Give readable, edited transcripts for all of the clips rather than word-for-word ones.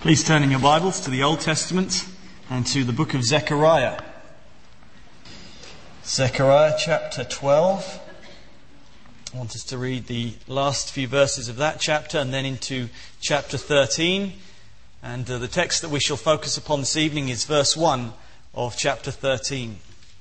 Please turn in your Bibles to the Old Testament and to the book of Zechariah. Zechariah chapter 12. I want us to read the last few verses of that chapter and then into chapter 13. And the text that we shall focus upon this evening is verse 1 of chapter 13.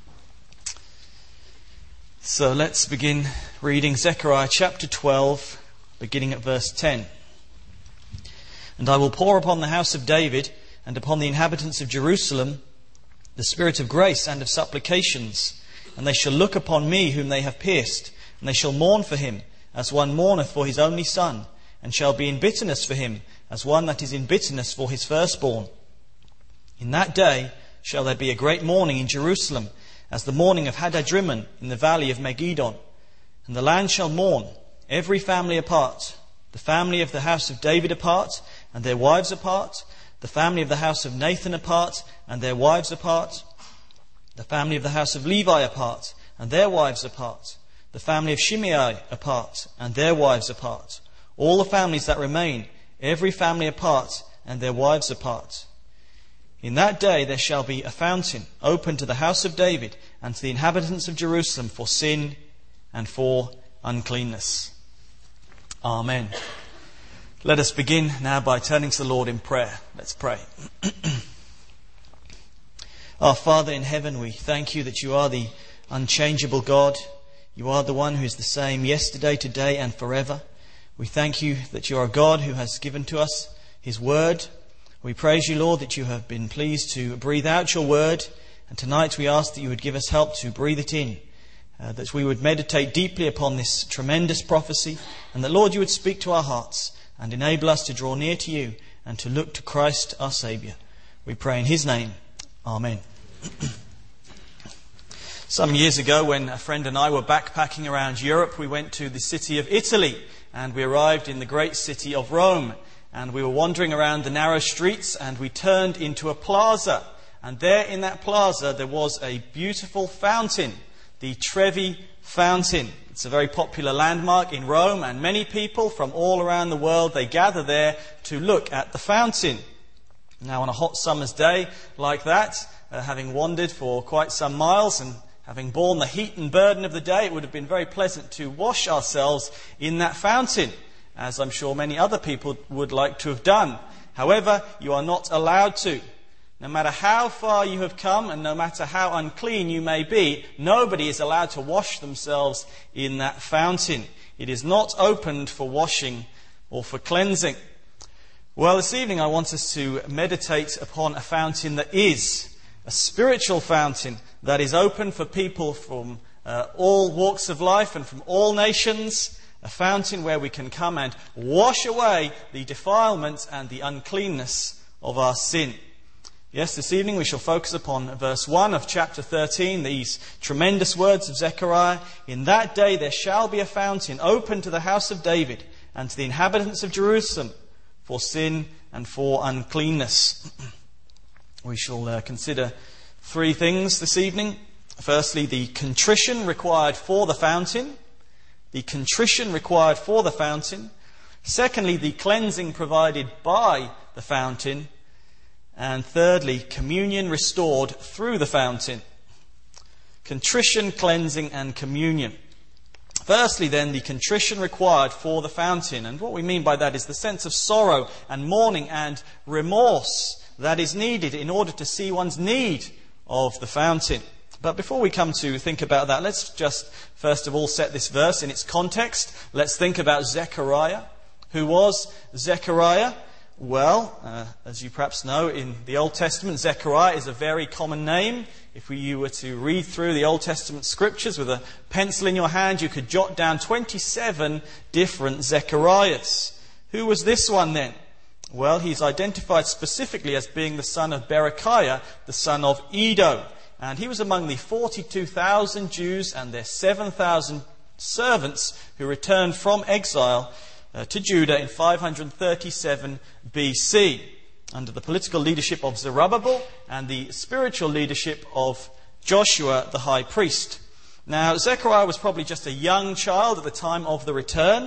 So let's begin reading Zechariah chapter 12, beginning at verse 10. And I will pour upon the house of David and upon the inhabitants of Jerusalem the spirit of grace and of supplications, and they shall look upon me whom they have pierced, and they shall mourn for him as one mourneth for his only son, and shall be in bitterness for him as one that is in bitterness for his firstborn. In that day shall there be a great mourning in Jerusalem, as the mourning of Hadadrimmon in the valley of Megiddon. And the land shall mourn, every family apart, the family of the house of David apart, and their wives apart, the family of the house of Nathan apart, and their wives apart, the family of the house of Levi apart, and their wives apart, the family of Shimei apart, and their wives apart, all the families that remain, every family apart, and their wives apart. In that day there shall be a fountain open to the house of David and to the inhabitants of Jerusalem for sin and for uncleanness. Amen. Let us begin now by turning to the Lord in prayer. Let's pray. Our Father in heaven, we thank you that you are the unchangeable God. You are the one who is the same yesterday, today and forever. We thank you that you are a God who has given to us his word. We praise you, Lord, that you have been pleased to breathe out your word. And tonight we ask that you would give us help to breathe it in. That we would meditate deeply upon this tremendous prophecy. And that, Lord, you would speak to our hearts and enable us to draw near to you and to look to Christ our Saviour. We pray in his name. Amen. Some years ago, when a friend and I were backpacking around Europe, we went to the city of Italy and we arrived in the great city of Rome. And we were wandering around the narrow streets and we turned into a plaza. And there in that plaza there was a beautiful fountain, the Trevi Fountain. It's a very popular landmark in Rome, and many people from all around the world, they gather there to look at the fountain. Now on a hot summer's day like that, having wandered for quite some miles and having borne the heat and burden of the day, it would have been very pleasant to wash ourselves in that fountain, as I'm sure many other people would like to have done. However, you are not allowed to. No matter how far you have come and no matter how unclean you may be, nobody is allowed to wash themselves in that fountain. It is not opened for washing or for cleansing. Well, this evening I want us to meditate upon a fountain that is a spiritual fountain that is open for people from all walks of life and from all nations. A fountain where we can come and wash away the defilement and the uncleanness of our sin. Yes, this evening we shall focus upon verse 1 of chapter 13, these tremendous words of Zechariah. In that day there shall be a fountain open to the house of David and to the inhabitants of Jerusalem for sin and for uncleanness. We shall consider three things this evening. Firstly, the contrition required for the fountain. The contrition required for the fountain. Secondly, the cleansing provided by the fountain. And thirdly, communion restored through the fountain. Contrition, cleansing and communion. Firstly then, the contrition required for the fountain. And what we mean by that is the sense of sorrow and mourning and remorse that is needed in order to see one's need of the fountain. But before we come to think about that, let's just first of all set this verse in its context. Let's think about Zechariah. Who was Zechariah? Well, as you perhaps know, in the Old Testament, Zechariah is a very common name. If you were to read through the Old Testament scriptures with a pencil in your hand, you could jot down 27 different Zechariahs. Who was this one then? Well, he's identified specifically as being the son of Berechiah, the son of Iddo. And he was among the 42,000 Jews and their 7,000 servants who returned from exile to Judah in 537 BC under the political leadership of Zerubbabel and the spiritual leadership of Joshua the high priest. Now, Zechariah was probably just a young child at the time of the return,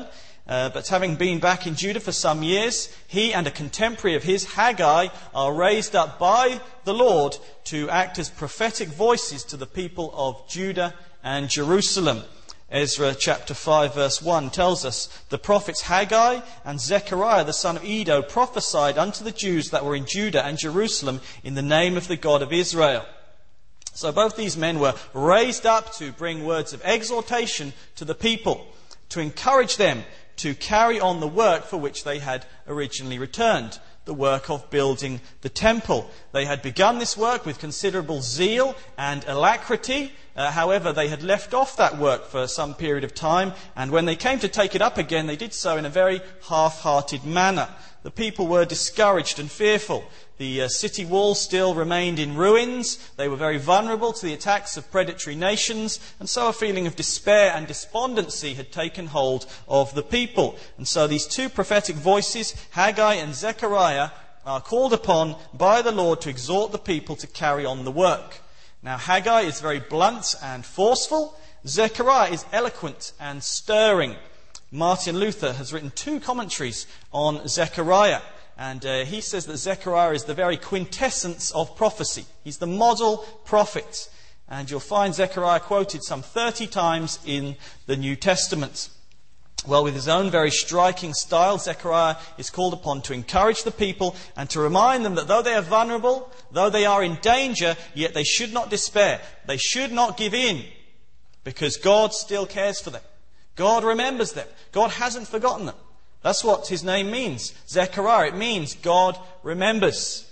But having been back in Judah for some years, he and a contemporary of his, Haggai, are raised up by the Lord to act as prophetic voices to the people of Judah and Jerusalem. Ezra chapter 5 verse 1 tells us, the prophets Haggai and Zechariah the son of Iddo prophesied unto the Jews that were in Judah and Jerusalem in the name of the God of Israel. So both these men were raised up to bring words of exhortation to the people, to encourage them to carry on the work for which they had originally returned, the work of building the temple. They had begun this work with considerable zeal and alacrity. However, they had left off that work for some period of time, and when they came to take it up again, they did so in a very half-hearted manner. The people were discouraged and fearful. The city walls still remained in ruins. They were very vulnerable to the attacks of predatory nations, and so a feeling of despair and despondency had taken hold of the people. And so these two prophetic voices, Haggai and Zechariah, are called upon by the Lord to exhort the people to carry on the work. Now, Haggai is very blunt and forceful. Zechariah is eloquent and stirring. Martin Luther has written 2 commentaries on Zechariah, and he says that Zechariah is the very quintessence of prophecy. He's the model prophet, and you'll find Zechariah quoted some 30 times in the New Testament. Well, with his own very striking style, Zechariah is called upon to encourage the people and to remind them that though they are vulnerable, though they are in danger, yet they should not despair. They should not give in, because God still cares for them. God remembers them. God hasn't forgotten them. That's what his name means, Zechariah. It means God remembers.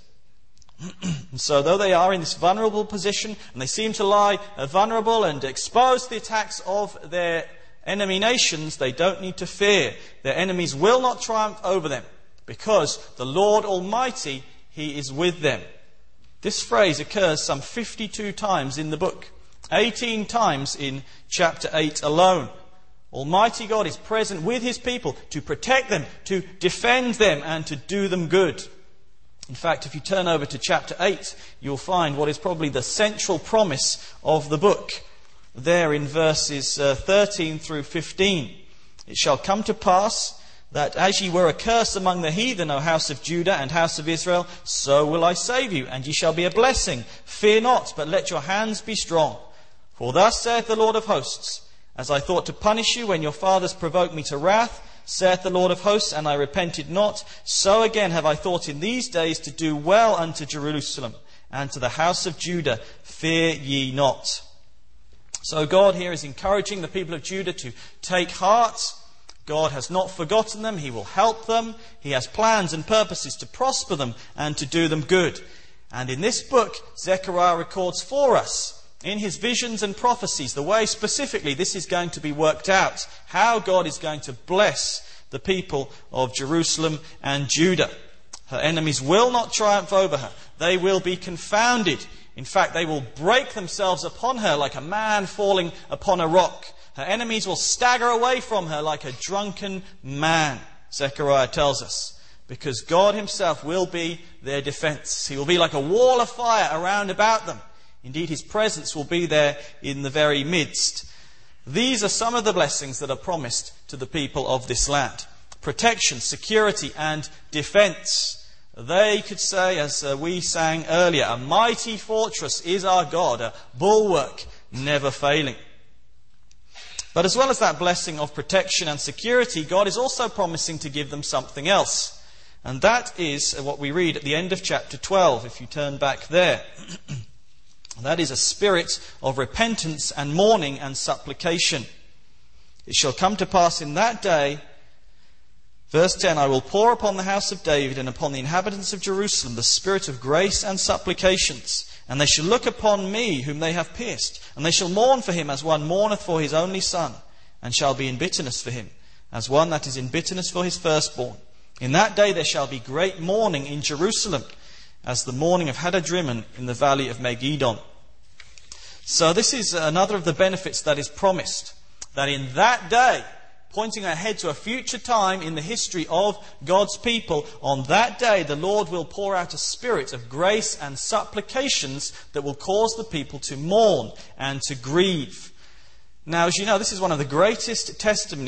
And so though they are in this vulnerable position, and they seem to lie vulnerable and exposed to the attacks of their enemy nations, they don't need to fear. Their enemies will not triumph over them, because the Lord Almighty, he is with them. This phrase occurs some 52 times in the book, 18 times in chapter 8 alone. Almighty God is present with his people to protect them, to defend them, and to do them good. In fact, if you turn over to chapter 8, you'll find what is probably the central promise of the book. There in verses 13 through 15. It shall come to pass that as ye were a curse among the heathen, O house of Judah and house of Israel, so will I save you, and ye shall be a blessing. Fear not, but let your hands be strong. For thus saith the Lord of hosts, as I thought to punish you when your fathers provoked me to wrath, saith the Lord of hosts, and I repented not, so again have I thought in these days to do well unto Jerusalem and to the house of Judah. Fear ye not. So God here is encouraging the people of Judah to take heart. God has not forgotten them. He will help them. He has plans and purposes to prosper them and to do them good. And in this book, Zechariah records for us, in his visions and prophecies, the way specifically this is going to be worked out. How God is going to bless the people of Jerusalem and Judah. Her enemies will not triumph over her. They will be confounded. In fact, they will break themselves upon her like a man falling upon a rock. Her enemies will stagger away from her like a drunken man, Zechariah tells us, because God himself will be their defense. He will be like a wall of fire around about them. Indeed, his presence will be there in the very midst. These are some of the blessings that are promised to the people of this land. Protection, security, and defense. They could say, as we sang earlier, a mighty fortress is our God, a bulwark never failing. But as well as that blessing of protection and security, God is also promising to give them something else. And that is what we read at the end of chapter 12, if you turn back there. That is a spirit of repentance and mourning and supplication. It shall come to pass in that day, verse 10, I will pour upon the house of David and upon the inhabitants of Jerusalem the spirit of grace and supplications. And they shall look upon me whom they have pierced. And they shall mourn for him as one mourneth for his only son. And shall be in bitterness for him, as one that is in bitterness for his firstborn. In that day there shall be great mourning in Jerusalem, as the mourning of Hadadrimmon in the valley of Megiddon. So this is another of the benefits that is promised. That in that day, pointing ahead to a future time in the history of God's people, on that day the Lord will pour out a spirit of grace and supplications that will cause the people to mourn and to grieve. Now, as you know, this is one of the greatest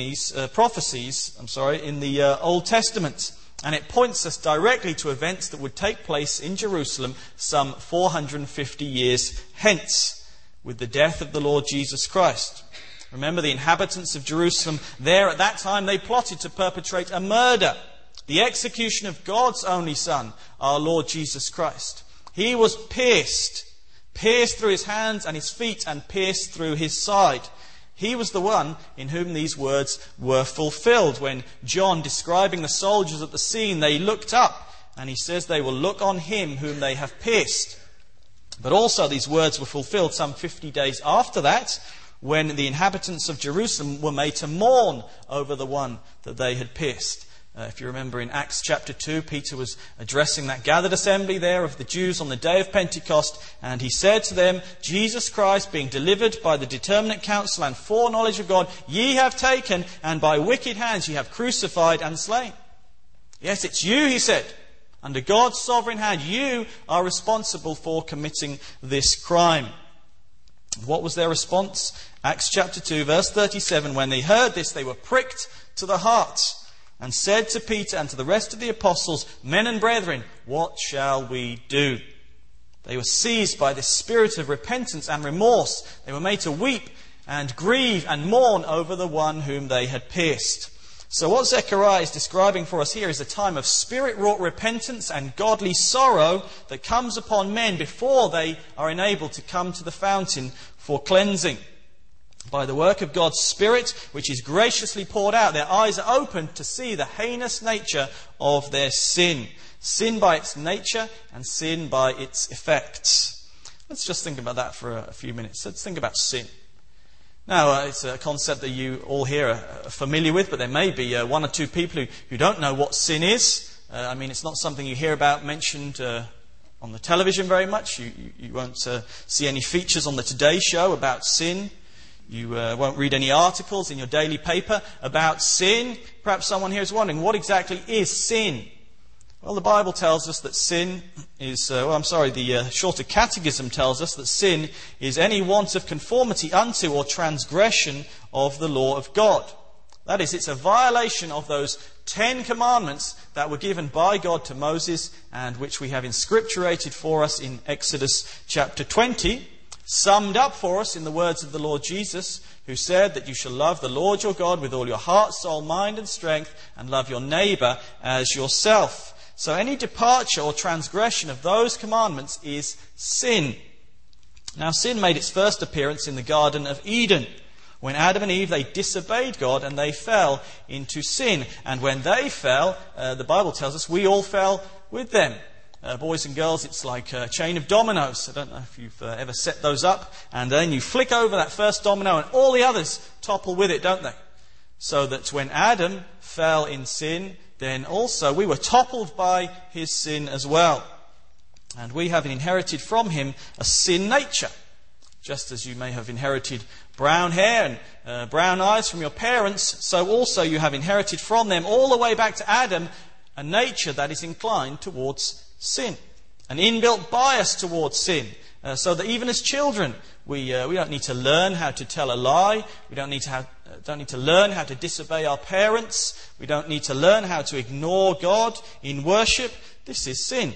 prophecies in the Old Testament. And it points us directly to events that would take place in Jerusalem some 450 years hence, with the death of the Lord Jesus Christ. Remember, the inhabitants of Jerusalem there at that time, they plotted to perpetrate a murder, the execution of God's only Son, our Lord Jesus Christ. He was pierced through his hands and his feet and pierced through his side. He was the one in whom these words were fulfilled. When John, describing the soldiers at the scene, they looked up, and he says they will look on him whom they have pierced. But also these words were fulfilled some 50 days after that, when the inhabitants of Jerusalem were made to mourn over the one that they had pierced. If you remember in Acts chapter 2, Peter was addressing that gathered assembly there of the Jews on the day of Pentecost, and he said to them, Jesus Christ, being delivered by the determinate counsel and foreknowledge of God, ye have taken, and by wicked hands ye have crucified and slain. Yes, it's you, he said. Under God's sovereign hand, you are responsible for committing this crime. What was their response? Acts chapter 2, verse 37, when they heard this, they were pricked to the heart, and said to Peter and to the rest of the apostles, men and brethren, what shall we do? They were seized by this spirit of repentance and remorse. They were made to weep and grieve and mourn over the one whom they had pierced. So what Zechariah is describing for us here is a time of spirit-wrought repentance and godly sorrow that comes upon men before they are enabled to come to the fountain for cleansing. By the work of God's Spirit, which is graciously poured out, their eyes are opened to see the heinous nature of their sin. Sin by its nature and sin by its effects. Let's just think about that for a few minutes. Let's think about sin. Now, it's a concept that you all here are familiar with, but there may be one or two people who don't know what sin is. It's not something you hear about mentioned on the television very much. You won't see any features on the Today Show about sin. You won't read any articles in your daily paper about sin. Perhaps someone here is wondering, what exactly is sin? Well, the Bible tells us that sin is, the Shorter Catechism tells us that sin is any want of conformity unto or transgression of the law of God. That is, it's a violation of those 10 commandments that were given by God to Moses and which we have inscripturated for us in Exodus chapter 20. Summed up for us in the words of the Lord Jesus, who said that you shall love the Lord your God with all your heart, soul, mind and strength, and love your neighbour as yourself. So any departure or transgression of those commandments is sin. Now sin made its first appearance in the Garden of Eden. When Adam and Eve, they disobeyed God and they fell into sin. And when they fell, the Bible tells us, we all fell with them. Boys and girls, it's like a chain of dominoes. I don't know if you've ever set those up. And then you flick over that first domino and all the others topple with it, don't they? So that when Adam fell in sin, then also we were toppled by his sin as well. And we have inherited from him a sin nature. Just as you may have inherited brown hair and brown eyes from your parents, so also you have inherited from them all the way back to Adam a nature that is inclined towards sin, an inbuilt bias towards sin, so that even as children, we don't need to learn how to tell a lie. We don't need to learn how to disobey our parents. We don't need to learn how to ignore God in worship. This is sin.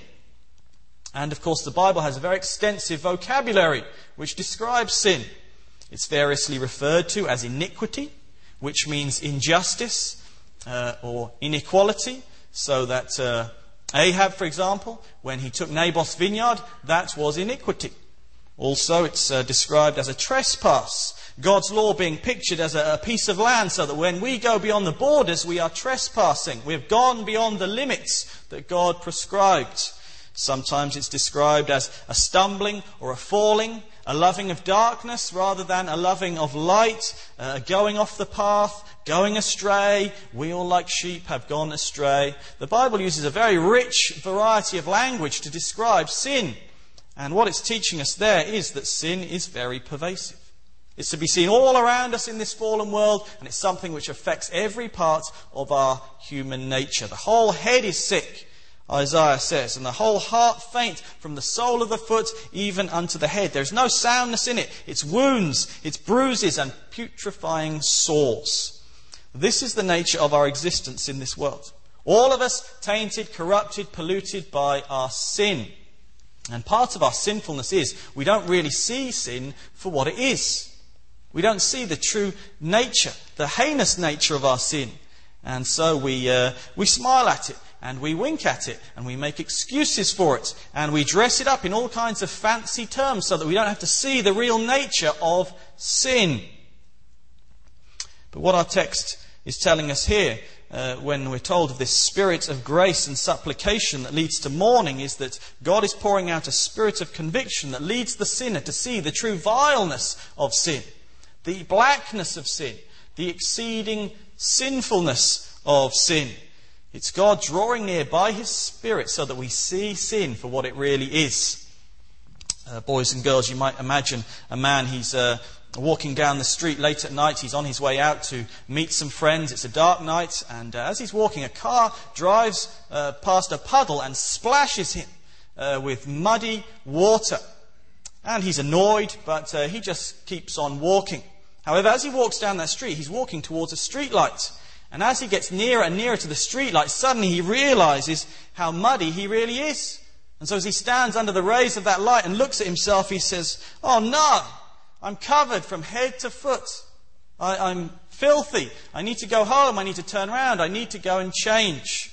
And of course, the Bible has a very extensive vocabulary which describes sin. It's variously referred to as iniquity, which means injustice or inequality, so that Ahab, for example, when he took Naboth's vineyard, that was iniquity. Also, it's described as a trespass. God's law being pictured as a piece of land, so that when we go beyond the borders, we are trespassing. We've gone beyond the limits that God prescribed. Sometimes it's described as a stumbling or a falling, a loving of darkness rather than a loving of light, going off the path, going astray. We all like sheep have gone astray. The Bible uses a very rich variety of language to describe sin. And what it's teaching us there is that sin is very pervasive. It's to be seen all around us in this fallen world, and it's something which affects every part of our human nature. The whole head is sick. Isaiah says, and the whole heart faint from the sole of the foot even unto the head. There is no soundness in it. It's wounds, it's bruises and putrefying sores. This is the nature of our existence in this world. All of us tainted, corrupted, polluted by our sin. And part of our sinfulness is we don't really see sin for what it is. We don't see the true nature, the heinous nature of our sin. And so we smile at it, and we wink at it, and we make excuses for it, and we dress it up in all kinds of fancy terms so that we don't have to see the real nature of sin. But what our text is telling us here, when we're told of this spirit of grace and supplication that leads to mourning, is that God is pouring out a spirit of conviction that leads the sinner to see the true vileness of sin, the blackness of sin, the exceeding sinfulness of sin. It's God drawing near by His Spirit so that we see sin for what it really is. Boys and girls, you might imagine a man, he's walking down the street late at night. He's on his way out to meet some friends. It's a dark night, and as he's walking, a car drives past a puddle and splashes him with muddy water. And he's annoyed, but he just keeps on walking. However, as he walks down that street, he's walking towards a street light. And as he gets nearer and nearer to the street light, suddenly he realizes how muddy he really is. And so as he stands under the rays of that light and looks at himself, he says, "Oh no, I'm covered from head to foot. I'm filthy. I need to go home. I need to turn around. I need to go and change."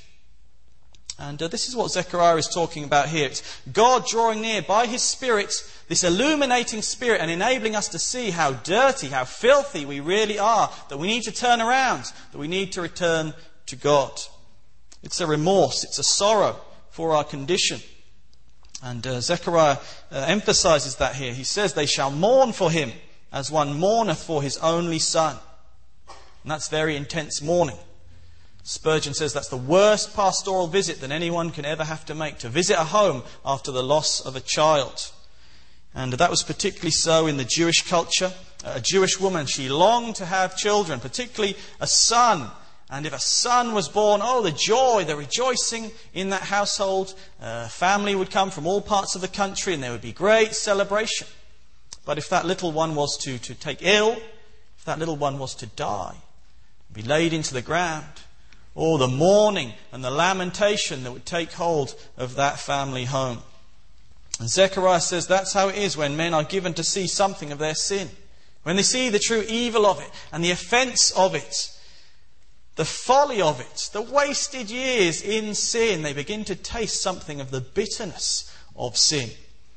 And this is what Zechariah is talking about here. It's God drawing near by His Spirit, this illuminating Spirit, and enabling us to see how dirty, how filthy we really are, that we need to turn around, that we need to return to God. It's a remorse, it's a sorrow for our condition. And Zechariah emphasizes that here. He says, "They shall mourn for him as one mourneth for his only son." And that's very intense mourning. Spurgeon says that's the worst pastoral visit that anyone can ever have to make, to visit a home after the loss of a child. And that was particularly so in the Jewish culture. A Jewish woman, she longed to have children, particularly a son. And if a son was born, oh, the joy, the rejoicing in that household. Family would come from all parts of the country and there would be great celebration. But if that little one was to take ill, if that little one was to die, be laid into the ground, oh, the mourning and the lamentation that would take hold of that family home. And Zechariah says that's how it is when men are given to see something of their sin. When they see the true evil of it and the offence of it, the folly of it, the wasted years in sin, they begin to taste something of the bitterness of sin.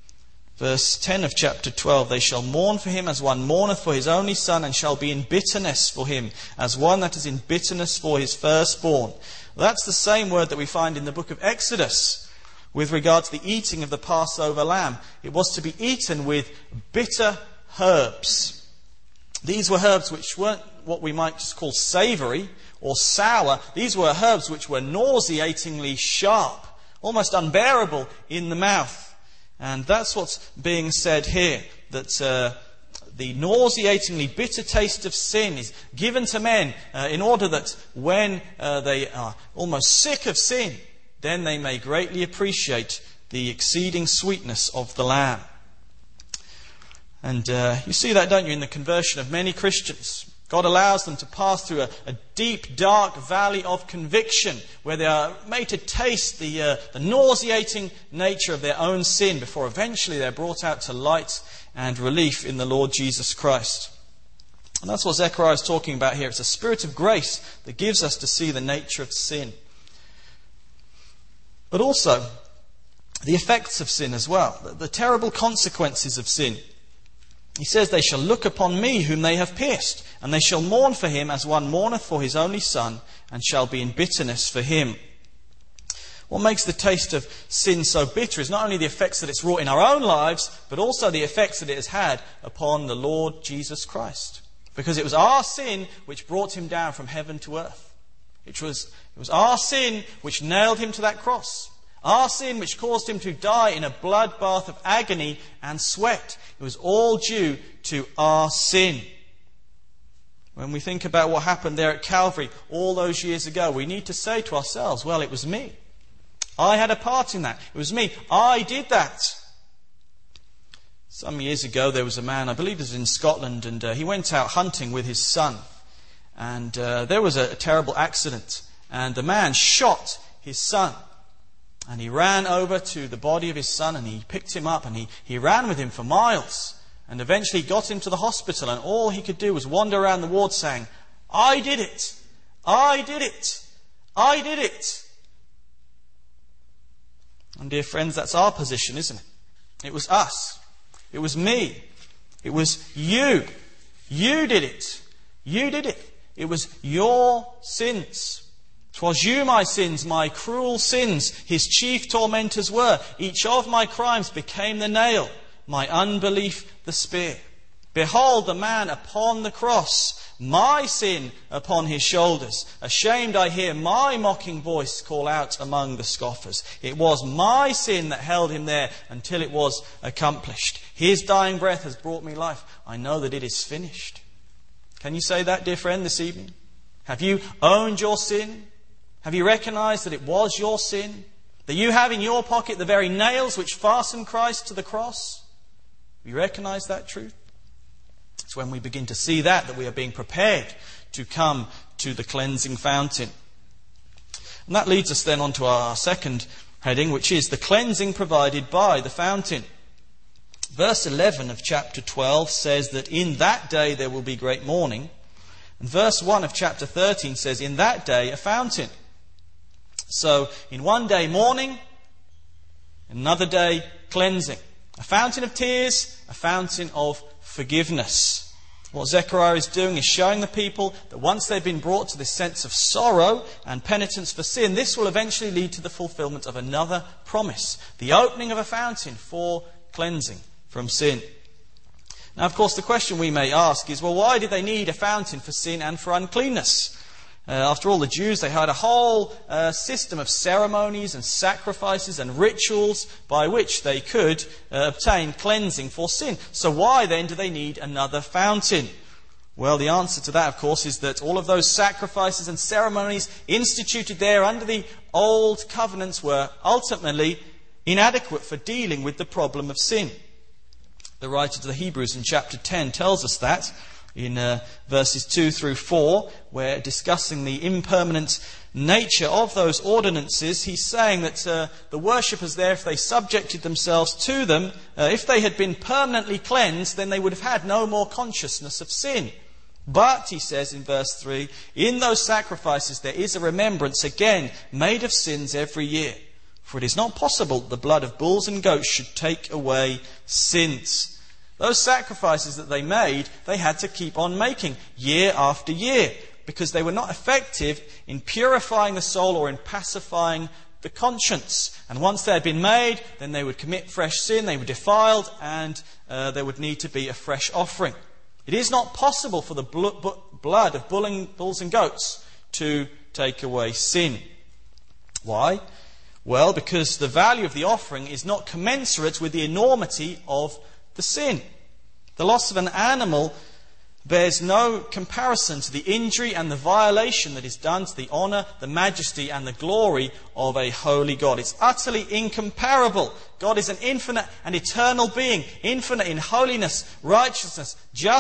Verse 10 of chapter 12, "They shall mourn for him as one mourneth for his only son, and shall be in bitterness for him, as one that is in bitterness for his firstborn." That's the same word that we find in the book of Exodus with regard to the eating of the Passover lamb. It was to be eaten with bitter herbs. These were herbs which weren't what we might just call savoury or sour. These were herbs which were nauseatingly sharp, almost unbearable in the mouth. And that's what's being said here, that the nauseatingly bitter taste of sin is given to men in order that when they are almost sick of sin, then they may greatly appreciate the exceeding sweetness of the Lamb. And you see that, don't you, in the conversion of many Christians. God allows them to pass through a deep, dark valley of conviction where they are made to taste the nauseating nature of their own sin before eventually they're brought out to light and relief in the Lord Jesus Christ. And that's what Zechariah is talking about here. It's a spirit of grace that gives us to see the nature of sin. But also the effects of sin as well, the terrible consequences of sin. He says, "They shall look upon me whom they have pierced, and they shall mourn for him as one mourneth for his only son, and shall be in bitterness for him." What makes the taste of sin so bitter is not only the effects that it's wrought in our own lives, but also the effects that it has had upon the Lord Jesus Christ. Because it was our sin which brought him down from heaven to earth. It was our sin which nailed him to that cross. Our sin which caused him to die in a bloodbath of agony and sweat. It was all due to our sin. When we think about what happened there at Calvary all those years ago, we need to say to ourselves, well, it was me. I had a part in that. It was me. I did that. Some years ago there was a man, I believe it was in Scotland, and he went out hunting with his son. And there was a terrible accident. And the man shot his son. And he ran over to the body of his son and he picked him up and he ran with him for miles. And eventually got him to the hospital, and all he could do was wander around the ward saying, I did it! I did it! I did it! And dear friends, that's our position, isn't it? It was us. It was me. It was you. You did it. You did it. It was your sins. 'Twas you, my sins, my cruel sins, his chief tormentors were. Each of my crimes became the nail, my unbelief the spear. Behold the man upon the cross, my sin upon his shoulders. Ashamed I hear my mocking voice call out among the scoffers. It was my sin that held him there until it was accomplished. His dying breath has brought me life. I know that it is finished. Can you say that, dear friend, this evening? Have you owned your sin? Have you recognized that it was your sin? That you have in your pocket the very nails which fastened Christ to the cross? We recognize that truth. It's when we begin to see that we are being prepared to come to the cleansing fountain. And that leads us then on to our second heading, which is the cleansing provided by the fountain. Verse 11 of chapter 12 says that in that day there will be great mourning. And verse 1 of chapter 13 says, in that day a fountain. So in one day mourning, another day cleansing. A fountain of tears, a fountain of forgiveness. What Zechariah is doing is showing the people that once they've been brought to this sense of sorrow and penitence for sin, this will eventually lead to the fulfillment of another promise. The opening of a fountain for cleansing from sin. Now, of course, the question we may ask is, well, why did they need a fountain for sin and for uncleanness? After all, the Jews, they had a whole system of ceremonies and sacrifices and rituals by which they could obtain cleansing for sin. So why then do they need another fountain? Well, the answer to that, of course, is that all of those sacrifices and ceremonies instituted there under the old covenants were ultimately inadequate for dealing with the problem of sin. The writer to the Hebrews in chapter 10 tells us that in verses 2 through 4, where discussing the impermanent nature of those ordinances, he's saying that the worshippers there, if they subjected themselves to them, if they had been permanently cleansed, then they would have had no more consciousness of sin. But, he says in verse 3, in those sacrifices there is a remembrance again made of sins every year. For it is not possible that the blood of bulls and goats should take away sins. Those sacrifices that they made, they had to keep on making year after year, because they were not effective in purifying the soul or in pacifying the conscience. And once they had been made, then they would commit fresh sin, they were defiled, and there would need to be a fresh offering. It is not possible for the blood of bulls and goats to take away sin. Why? Well, because the value of the offering is not commensurate with the enormity of the sin. The loss of an animal bears no comparison to the injury and the violation that is done to the honour, the majesty and the glory of a holy God. It's utterly incomparable. God is an infinite and eternal being, infinite in holiness, righteousness,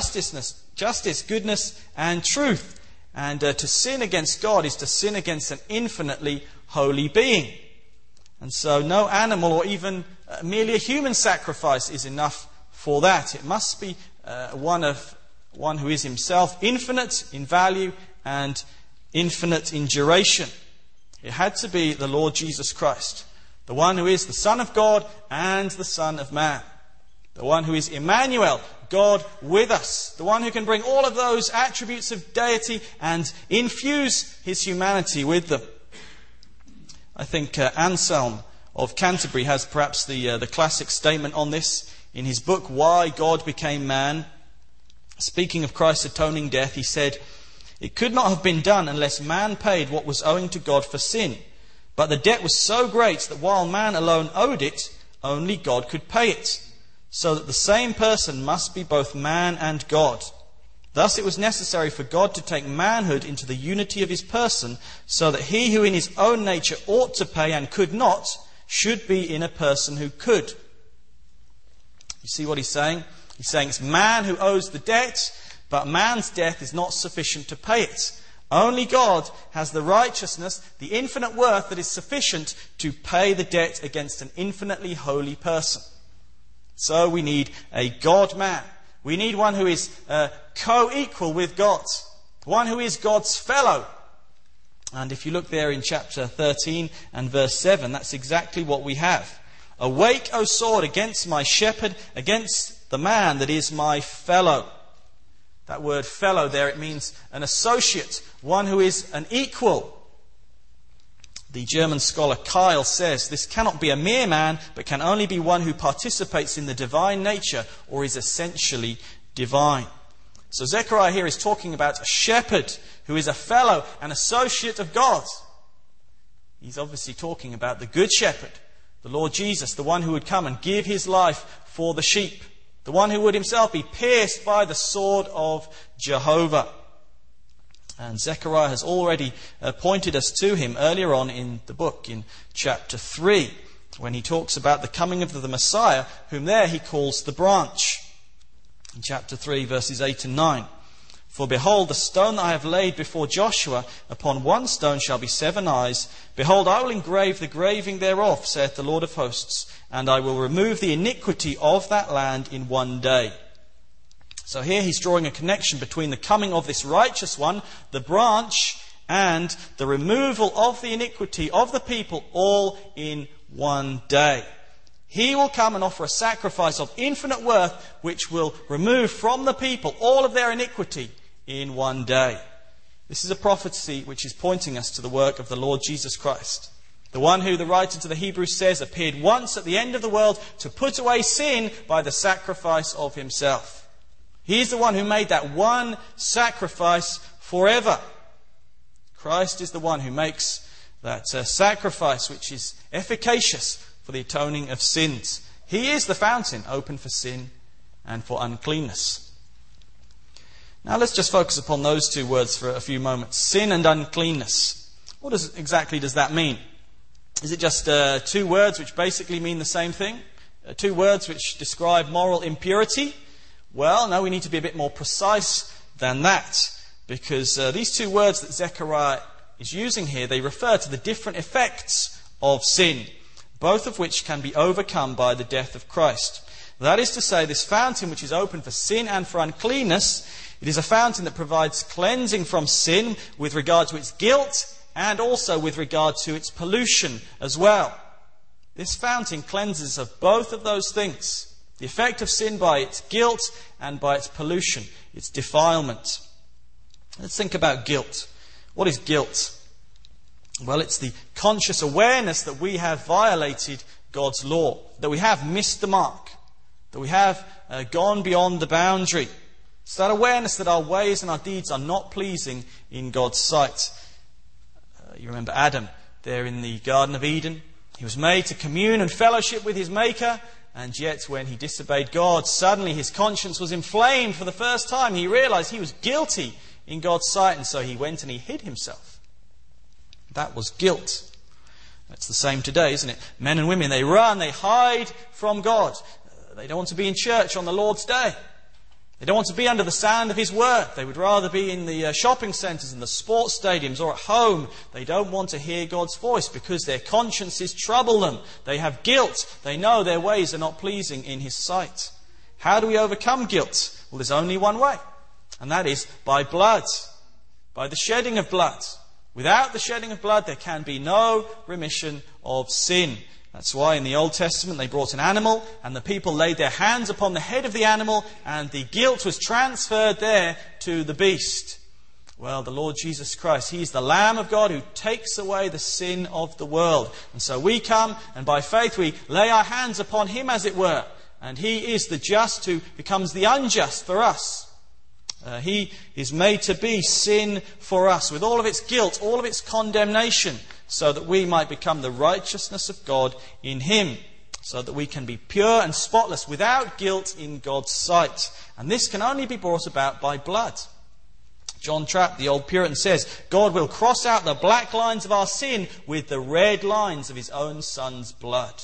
justice, goodness and truth. And to sin against God is to sin against an infinitely holy being. And so no animal or even merely a human sacrifice is enough for that. It must be one who is himself infinite in value and infinite in duration. It had to be the Lord Jesus Christ, the one who is the Son of God and the Son of Man, the one who is Emmanuel, God with us, the one who can bring all of those attributes of deity and infuse his humanity with them. I think Anselm of Canterbury has perhaps the classic statement on this. In his book, Why God Became Man, speaking of Christ's atoning death, he said, "It could not have been done unless man paid what was owing to God for sin. But the debt was so great that while man alone owed it, only God could pay it. So that the same person must be both man and God. Thus it was necessary for God to take manhood into the unity of his person, so that he who in his own nature ought to pay and could not, should be in a person who could. You see what he's saying? He's saying it's man who owes the debt, but man's death is not sufficient to pay it. Only God has the righteousness, the infinite worth that is sufficient to pay the debt against an infinitely holy person. So we need a God-man. We need one who is co-equal with God. One who is God's fellow. And if you look there in chapter 13 and verse 7, that's exactly what we have. Awake, O sword, against my shepherd, against the man that is my fellow. That word fellow there, it means an associate, one who is an equal. The German scholar Keil says, this cannot be a mere man, but can only be one who participates in the divine nature or is essentially divine. So Zechariah here is talking about a shepherd who is a fellow, an associate of God. He's obviously talking about the good shepherd, the Lord Jesus, the one who would come and give his life for the sheep, the one who would himself be pierced by the sword of Jehovah. And Zechariah has already pointed us to him earlier on in the book, in chapter 3, when he talks about the coming of the Messiah, whom there he calls the branch. In chapter 3, verses 8 and 9. For behold, the stone that I have laid before Joshua, upon one stone shall be 7 eyes. Behold, I will engrave the graving thereof, saith the Lord of hosts, and I will remove the iniquity of that land in one day. So here he's drawing a connection between the coming of this righteous one, the branch, and the removal of the iniquity of the people, all in one day. He will come and offer a sacrifice of infinite worth, which will remove from the people all of their iniquity in one day. This is a prophecy which is pointing us to the work of the Lord Jesus Christ. The one who the writer to the Hebrews says appeared once at the end of the world to put away sin by the sacrifice of himself. He's the one who made that one sacrifice forever. Christ is the one who makes that sacrifice which is efficacious for the atoning of sins. He is the fountain open for sin and for uncleanness. Now let's just focus upon those two words for a few moments. Sin and uncleanness. What exactly does that mean? Is it just two words which basically mean the same thing? Two words which describe moral impurity? Well, no, we need to be a bit more precise than that, because these two words that Zechariah is using here, they refer to the different effects of sin, both of which can be overcome by the death of Christ. That is to say, this fountain which is open for sin and for uncleanness, it is a fountain that provides cleansing from sin with regard to its guilt and also with regard to its pollution as well. This fountain cleanses of both of those things. The effect of sin by its guilt and by its pollution, its defilement. Let's think about guilt. What is guilt? Well, it's the conscious awareness that we have violated God's law, that we have missed the mark, that we have gone beyond the boundary. It's that awareness that our ways and our deeds are not pleasing in God's sight. You remember Adam there in the Garden of Eden. He was made to commune and fellowship with his Maker, and yet when he disobeyed God, suddenly his conscience was inflamed for the first time. He realized he was guilty in God's sight, and so he went and he hid himself. That was guilt. It's the same today, isn't it? Men and women, they run, they hide from God. They don't want to be in church on the Lord's day. They don't want to be under the sound of his word. They would rather be in the shopping centres and the sports stadiums or at home. They don't want to hear God's voice because their consciences trouble them. They have guilt. They know their ways are not pleasing in his sight. How do we overcome guilt? Well, there's only one way, and that is by blood, by the shedding of blood. Without the shedding of blood, there can be no remission of sin. That's why in the Old Testament they brought an animal and the people laid their hands upon the head of the animal and the guilt was transferred there to the beast. Well, the Lord Jesus Christ, He is the Lamb of God who takes away the sin of the world. And so we come and by faith we lay our hands upon Him, as it were. And He is the just who becomes the unjust for us. He is made to be sin for us with all of its guilt, all of its condemnation, so that we might become the righteousness of God in Him. so that we can be pure and spotless without guilt in God's sight. And this can only be brought about by blood. John Trapp, the old Puritan, says, God will cross out the black lines of our sin with the red lines of his own Son's blood.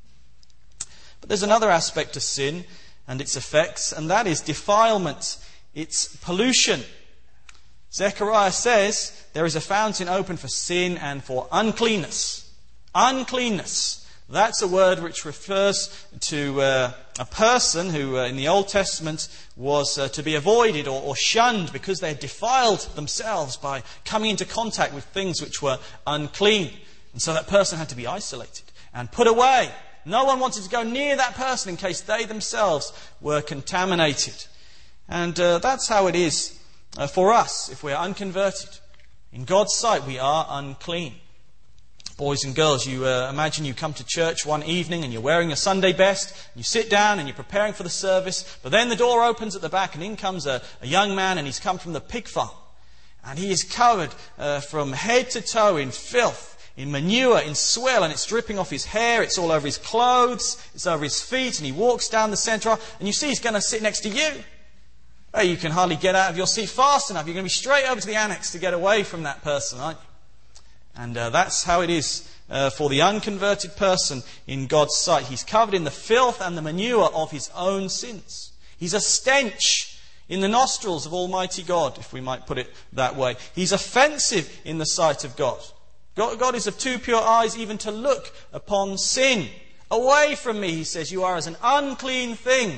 But there's another aspect to sin and its effects, and that is defilement. It's pollution. Zechariah says there is a fountain open for sin and for uncleanness. Uncleanness. That's a word which refers to a person who in the Old Testament was to be avoided or shunned because they had defiled themselves by coming into contact with things which were unclean. And so that person had to be isolated and put away. No one wanted to go near that person in case they themselves were contaminated. And that's how it is for us if we are unconverted. In God's sight, we are unclean. Boys and girls, you imagine you come to church one evening and you're wearing your Sunday best, and you sit down and you're preparing for the service, but then the door opens at the back and in comes a young man, and he's come from the pig farm. And he is covered from head to toe in filth, in manure, in swill, and it's dripping off his hair, it's all over his clothes, it's over his feet, and he walks down the centre aisle, and you see he's going to sit next to you. Well, you can hardly get out of your seat fast enough. You're going to be straight over to the annex to get away from that person, aren't you? And that's how it is for the unconverted person in God's sight. He's covered in the filth and the manure of his own sins. He's a stench in the nostrils of Almighty God, if we might put it that way. He's offensive in the sight of God. God is of too pure eyes even to look upon sin. Away from me, he says, you are as an unclean thing.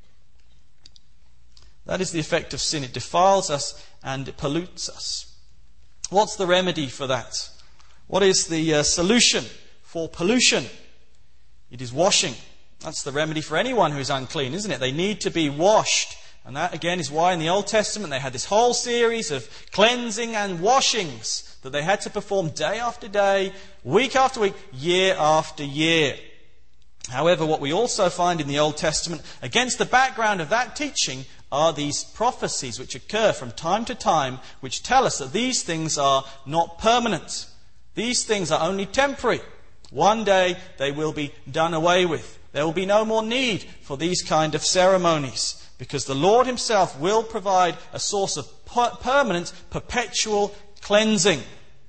That is the effect of sin. It defiles us and it pollutes us. What's the remedy for that? What is the solution for pollution? It is washing. That's the remedy for anyone who is unclean, isn't it? They need to be washed. And that, again, is why in the Old Testament they had this whole series of cleansing and washings that they had to perform day after day, week after week, year after year. However, what we also find in the Old Testament, against the background of that teaching, are these prophecies which occur from time to time, which tell us that these things are not permanent. These things are only temporary. One day they will be done away with. There will be no more need for these kind of ceremonies, because the Lord himself will provide a source of permanent, perpetual cleansing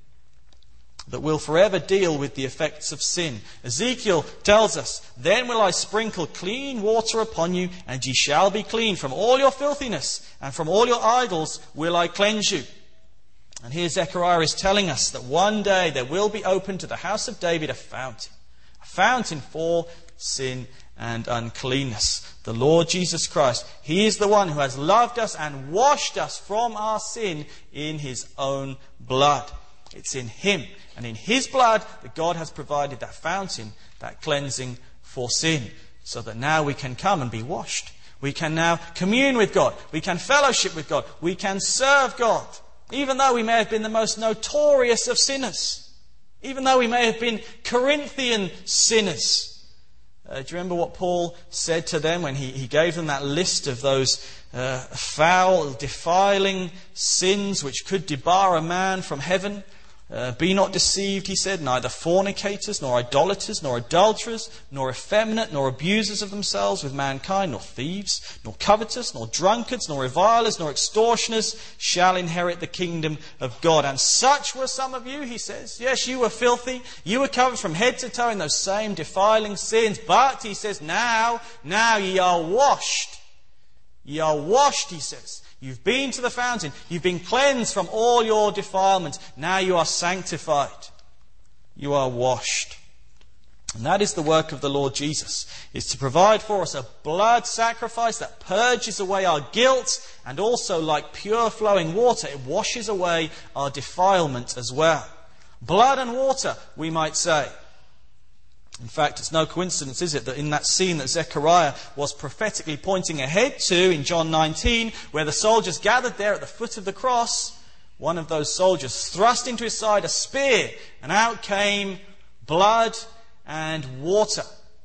that will forever deal with the effects of sin. Ezekiel tells us, then will I sprinkle clean water upon you, and ye shall be clean. From all your filthiness and from all your idols will I cleanse you. And here Zechariah is telling us that one day there will be opened to the house of David a fountain for sin and uncleanness. The Lord Jesus Christ, he is the one who has loved us and washed us from our sin in his own blood. It's in him and in his blood that God has provided that fountain, that cleansing for sin, so that now we can come and be washed. We can now commune with God. We can fellowship with God. We can serve God. Even though we may have been the most notorious of sinners. Even though we may have been Corinthian sinners. Do you remember what Paul said to them when he gave them that list of those foul, defiling sins which could debar a man from heaven? Be not deceived, he said, neither fornicators, nor idolaters, nor adulterers, nor effeminate, nor abusers of themselves with mankind, nor thieves, nor covetous, nor drunkards, nor revilers, nor extortioners shall inherit the kingdom of God. And such were some of you, he says. Yes, you were filthy. You were covered from head to toe in those same defiling sins. But, he says, now ye are washed. Ye are washed, he says. You've been to the fountain. You've been cleansed from all your defilement. Now you are sanctified. You are washed. And that is the work of the Lord Jesus, is to provide for us a blood sacrifice that purges away our guilt, and also, like pure flowing water, it washes away our defilement as well. Blood and water, we might say. In fact, it's no coincidence, is it, that in that scene that Zechariah was prophetically pointing ahead to in John 19, where the soldiers gathered there at the foot of the cross, one of those soldiers thrust into his side a spear, and out came blood and water.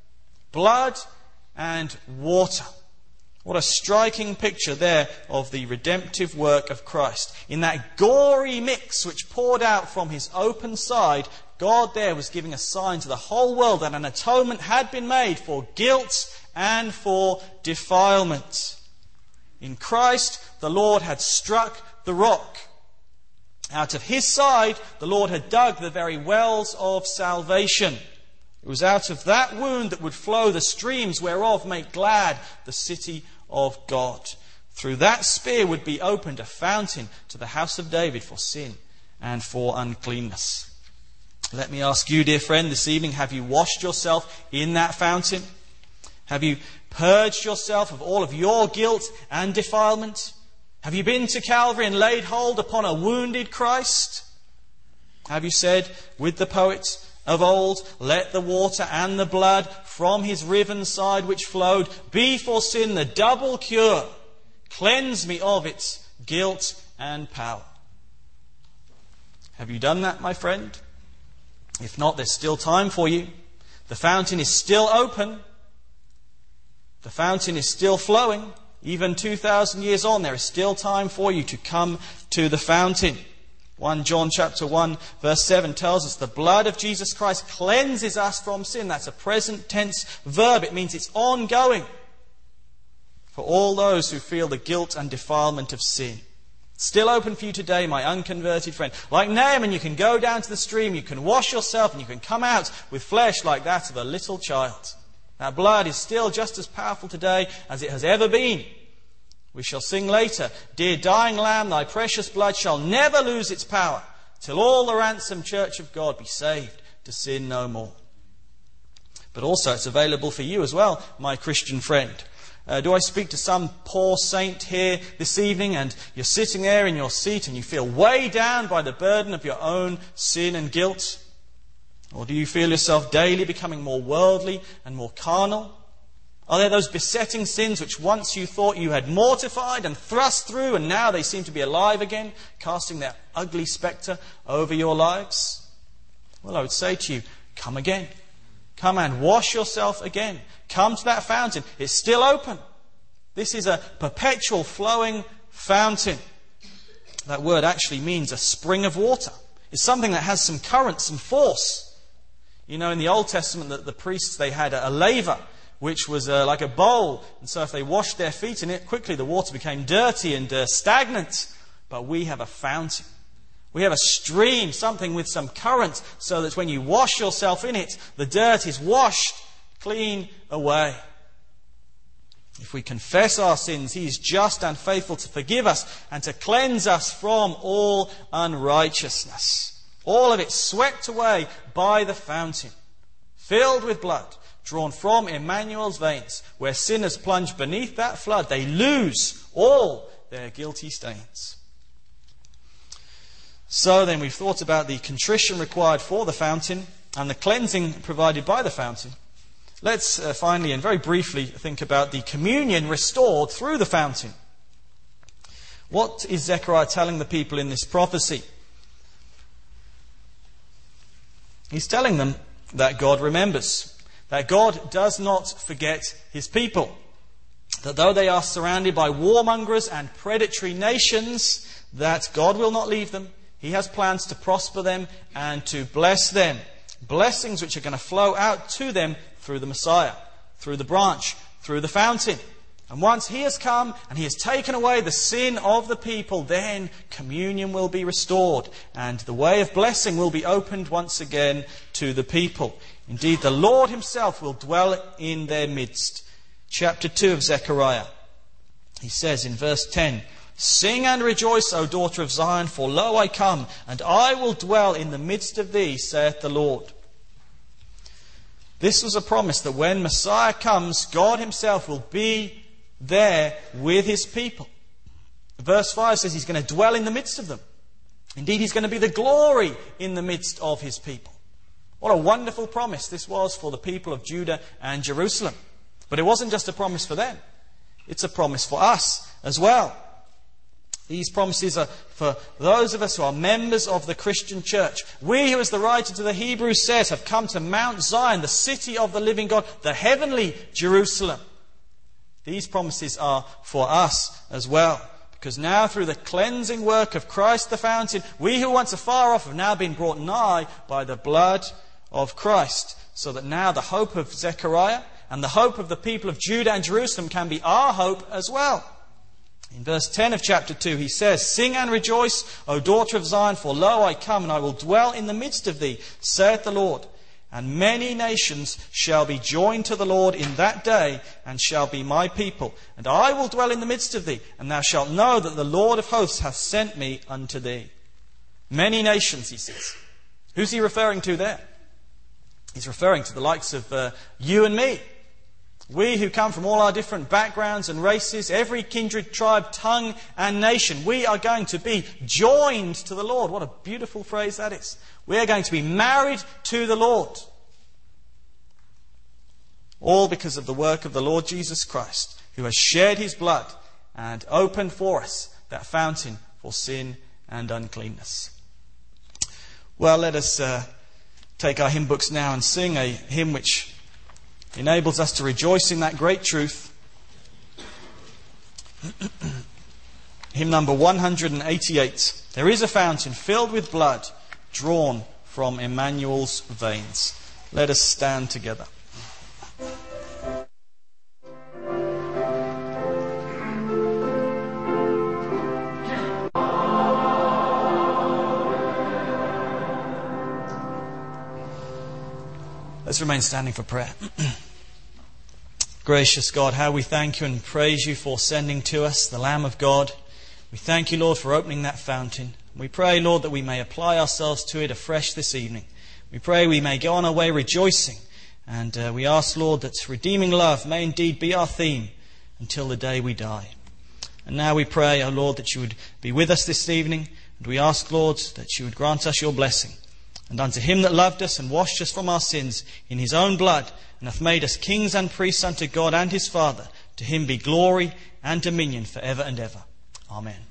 Blood and water. What a striking picture there of the redemptive work of Christ. In that gory mix which poured out from his open side God there was giving a sign to the whole world that an atonement had been made for guilt and for defilement. In Christ, the Lord had struck the rock. Out of his side, the Lord had dug the very wells of salvation. It was out of that wound that would flow the streams whereof make glad the city of God. Through that spear would be opened a fountain to the house of David for sin and for uncleanness. Let me ask you, dear friend, this evening, have you washed yourself in that fountain? Have you purged yourself of all of your guilt and defilement? Have you been to Calvary and laid hold upon a wounded Christ? Have you said with the poet of old, let the water and the blood from his riven side which flowed be for sin the double cure, cleanse me of its guilt and power? Have you done that, my friend? If not, there's still time for you. The fountain is still open. The fountain is still flowing. Even 2,000 years on, there is still time for you to come to the fountain. 1 John chapter 1 verse 7 tells us the blood of Jesus Christ cleanses us from sin. That's a present tense verb. It means it's ongoing for all those who feel the guilt and defilement of sin. Still open for you today, my unconverted friend. Like Naaman, you can go down to the stream, you can wash yourself, and you can come out with flesh like that of a little child. That blood is still just as powerful today as it has ever been. We shall sing later, Dear dying Lamb, thy precious blood shall never lose its power, till all the ransomed church of God be saved to sin no more. But also it's available for you as well, my Christian friend. Do I speak to some poor saint here this evening, and you're sitting there in your seat and you feel weighed down by the burden of your own sin and guilt? Or do you feel yourself daily becoming more worldly and more carnal? Are there those besetting sins which once you thought you had mortified and thrust through, and now they seem to be alive again, casting their ugly spectre over your lives? Well, I would say to you, come again. Come and wash yourself again. Come to that fountain. It's still open. This is a perpetual flowing fountain. That word actually means a spring of water. It's something that has some current, some force. You know, in the Old Testament, the priests, they had a laver, which was like a bowl. And so if they washed their feet in it, quickly the water became dirty and stagnant. But we have a fountain. We have a stream, something with some current, so that when you wash yourself in it, the dirt is washed clean away. If we confess our sins, He is just and faithful to forgive us and to cleanse us from all unrighteousness. All of it swept away by the fountain, filled with blood, drawn from Emmanuel's veins. Where sinners plunge beneath that flood, they lose all their guilty stains. So then, we've thought about the contrition required for the fountain and the cleansing provided by the fountain. Let's finally and very briefly think about the communion restored through the fountain. What is Zechariah telling the people in this prophecy? He's telling them that God remembers, that God does not forget His people, that though they are surrounded by warmongers and predatory nations, that God will not leave them. He has plans to prosper them and to bless them. Blessings which are going to flow out to them through the Messiah, through the branch, through the fountain. And once He has come and He has taken away the sin of the people, then communion will be restored and the way of blessing will be opened once again to the people. Indeed, the Lord Himself will dwell in their midst. Chapter 2 of Zechariah. He says in verse 10, Sing and rejoice, O daughter of Zion, for lo, I come, and I will dwell in the midst of thee, saith the Lord. This was a promise that when Messiah comes, God Himself will be there with His people. Verse 5 says He's going to dwell in the midst of them. Indeed, He's going to be the glory in the midst of His people. What a wonderful promise this was for the people of Judah and Jerusalem. But it wasn't just a promise for them. It's a promise for us as well. These promises are for those of us who are members of the Christian church. We, who as the writer to the Hebrews says, have come to Mount Zion, the city of the living God, the heavenly Jerusalem. These promises are for us as well, because now through the cleansing work of Christ the fountain, we who once afar off have now been brought nigh by the blood of Christ, so that now the hope of Zechariah and the hope of the people of Judah and Jerusalem can be our hope as well. In verse 10 of chapter 2 he says, "Sing and rejoice, O daughter of Zion, for lo, I come, and I will dwell in the midst of thee, saith the Lord. And many nations shall be joined to the Lord in that day, and shall be my people. And I will dwell in the midst of thee, and thou shalt know that the Lord of hosts hath sent me unto thee." Many nations, he says. Who's he referring to there? He's referring to the likes of you and me. We who come from all our different backgrounds and races, every kindred, tribe, tongue and nation, we are going to be joined to the Lord. What a beautiful phrase that is. We are going to be married to the Lord. All because of the work of the Lord Jesus Christ, who has shed his blood and opened for us that fountain for sin and uncleanness. Well, let us take our hymn books now and sing a hymn which enables us to rejoice in that great truth. Hymn number 188. There is a fountain filled with blood, drawn from Emmanuel's veins. Let us stand together. Let's remain standing for prayer. Gracious God, how we thank you and praise you for sending to us the Lamb of God. We thank you, Lord, for opening that fountain. We pray, Lord, that we may apply ourselves to it afresh this evening. We pray we may go on our way rejoicing. And we ask, Lord, that redeeming love may indeed be our theme until the day we die. And now we pray, O Lord, that you would be with us this evening. And we ask, Lord, that you would grant us your blessing. And unto him that loved us and washed us from our sins in his own blood, and hath made us kings and priests unto God and his Father, to him be glory and dominion for ever and ever. Amen.